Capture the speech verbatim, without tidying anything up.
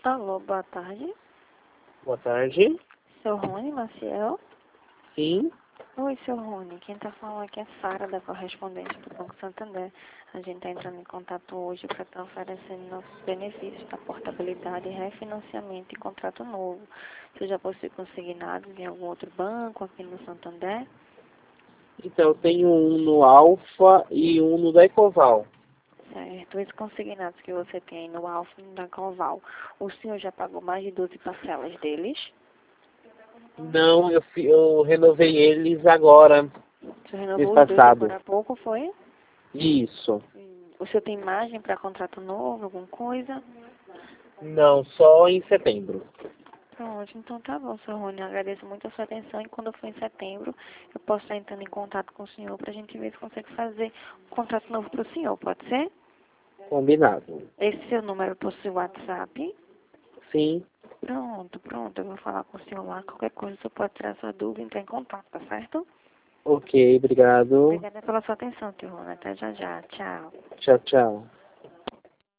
Alô, boa tarde. Boa tarde. Seu Rony Maciel? Sim. Oi, seu Rony. Quem tá falando aqui é Sara, da correspondente do Banco Santander. A gente tá entrando em contato hoje para estar oferecendo nossos benefícios da portabilidade, refinanciamento e contrato novo. Você já possui consignados em algum outro banco aqui no Santander? Então, eu tenho um no Alfa e um no Decoval. Certo. Esses consignados que você tem aí no Alfa e no da Coval, o senhor já pagou mais de doze parcelas deles? Não, eu, fi- eu renovei eles agora, Você mês renovou os dois passado. agora há pouco, foi? Isso. Hum, O senhor tem margem para contrato novo, alguma coisa? Não, só em setembro. Pronto, então tá bom, senhor Rony. Eu agradeço muito a sua atenção e quando for em setembro, eu posso estar entrando em contato com o senhor para a gente ver se consegue fazer um contrato novo para o senhor, pode ser? Combinado. Esse seu número possui WhatsApp? Sim. Pronto, pronto, eu vou falar com o senhor lá. Qualquer coisa, o senhor pode tirar sua dúvida e entrar em contato, tá certo? Ok, obrigado. Obrigada pela sua atenção, senhor Rony. Até já já. Tchau. Tchau, tchau.